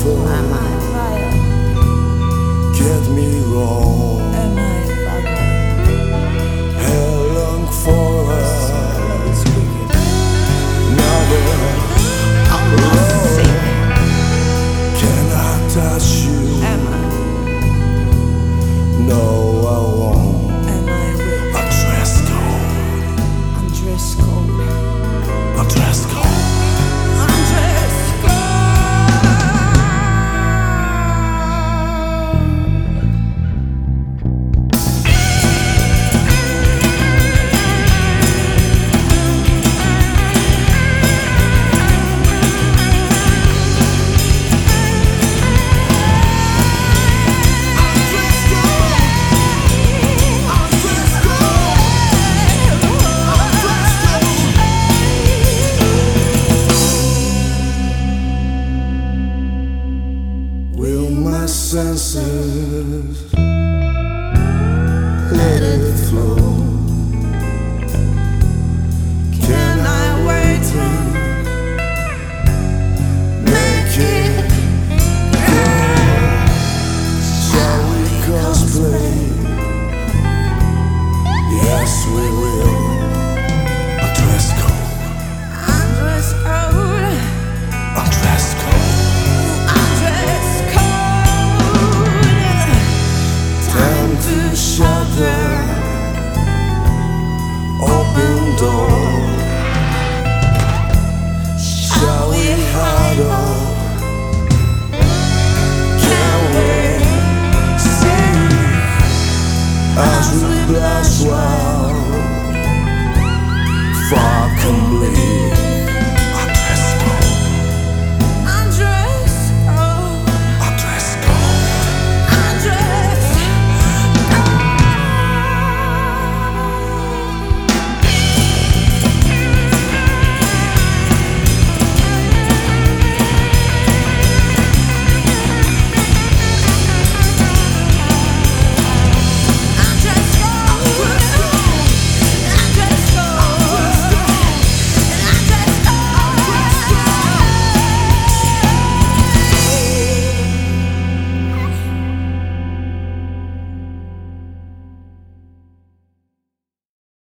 Am I fire? Get me wrong. Am I fire? How long for another I'm not sick. Can I touch you? Am I? No, I won't. Am I weak? A dress code. I'm dress code. A dress code. I'm dress Will my senses